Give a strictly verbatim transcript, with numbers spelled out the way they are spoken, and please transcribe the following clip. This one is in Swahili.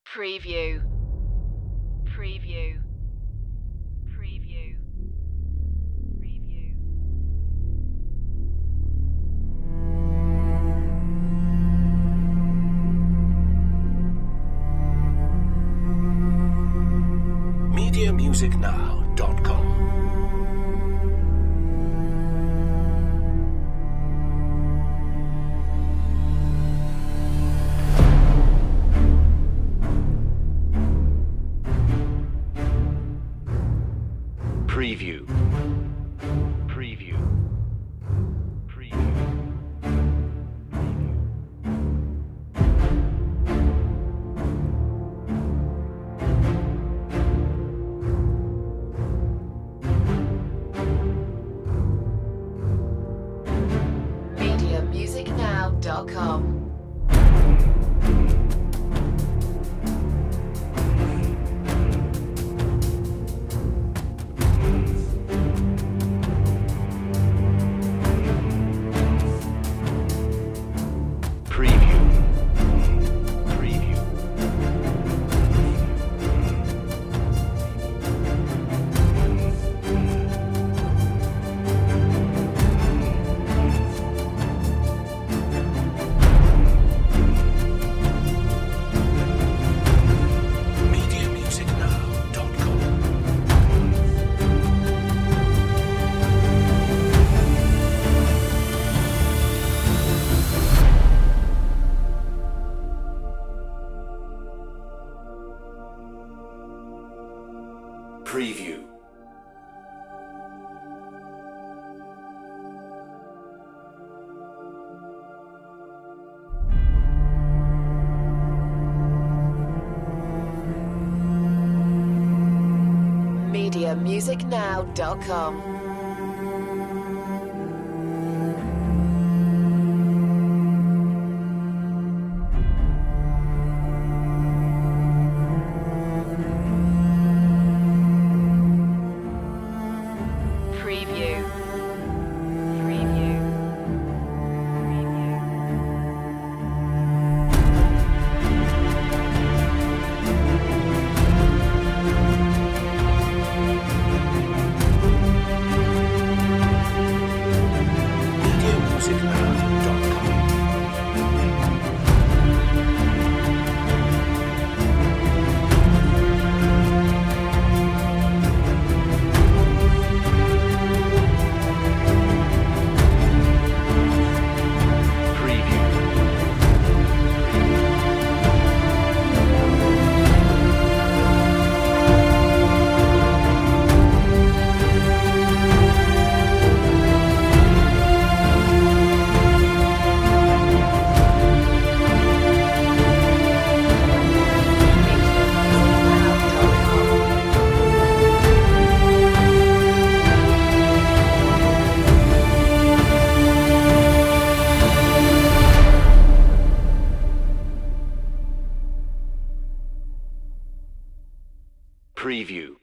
Preview. Preview. Preview. Preview. media music now dot com. Preview. Preview. Preview. media music now dot com. Preview. Preview. media music now dot com. Preview. media music now dot com. Preview. Preview. Preview. media music now dot com. Preview. Preview.